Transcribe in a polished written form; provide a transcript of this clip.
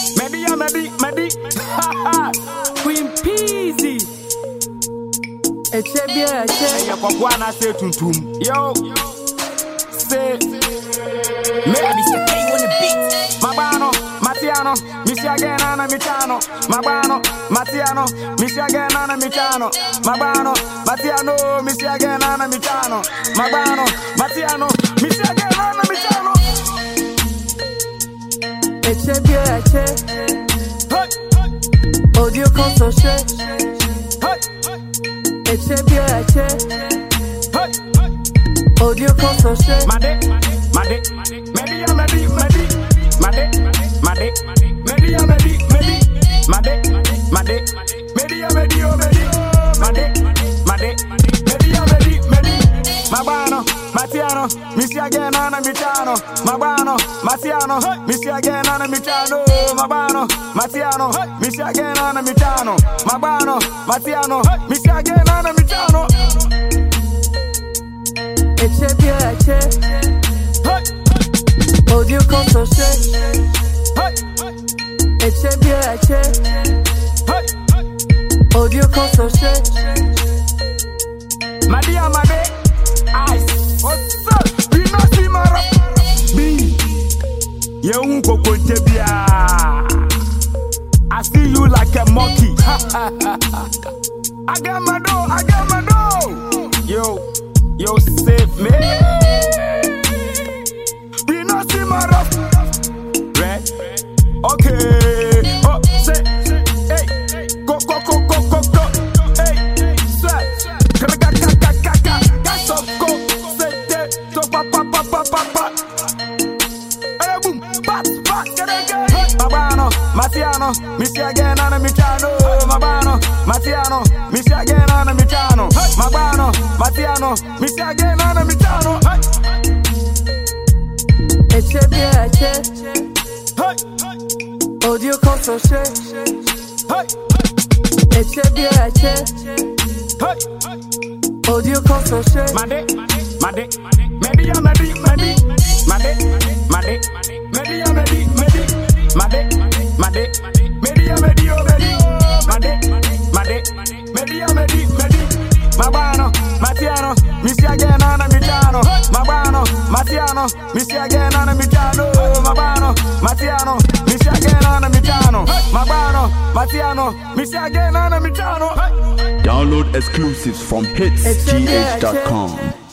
Medi. Queen Peasy. Echebia. Eya kwakwana say tuntum. Yo. Say. Me Mr. K on the beat. Mabano, Matiano, Michiagana na Michano. Mabano, Matiano, Michiagana na Michano. Mabano, Matiano, Michiagana na Michano. Mabano, Matiano, Michiagana na Michano. Echebia. Hey. Audio console share. Hey. Echebia. Hey. Audio console share. Madi. Medi. Mabano, Matiano, Michiagana na Michano. Mabano, Matiano, Michiagana na Michano. Mabano, Matiano, Michiagana na Michano. Mabano, Matiano, Michiagana na Michano. Echebia. Hey. Audio console share. Hey. Echebia. Hey. Audio console share. Madi. Ice. What's up? We not see my rap. B. You unko kontebia. I see you like a monkey. I got my dough. Yo, save me. We not see my rap. Red. Okay. Oh, say. Hey. Go. Hey. Say. Mabano, Matiano, Michiagana na Michano. Mabano, Matiano, Michiagana na Michano. Mabano, Matiano, Michiagana na Michano. Echebia. Hey. Audio console share. Hey. Echebia. Hey. Audio console share. Madi. Mabano, Matiano, Michiagana na Michano. Mabano, Matiano, Michiagana na Michano. Mabano, Matiano, Michiagana na Michano. Mabano, Matiano, Michiagana na Michano. Download exclusives from hitsgh.com.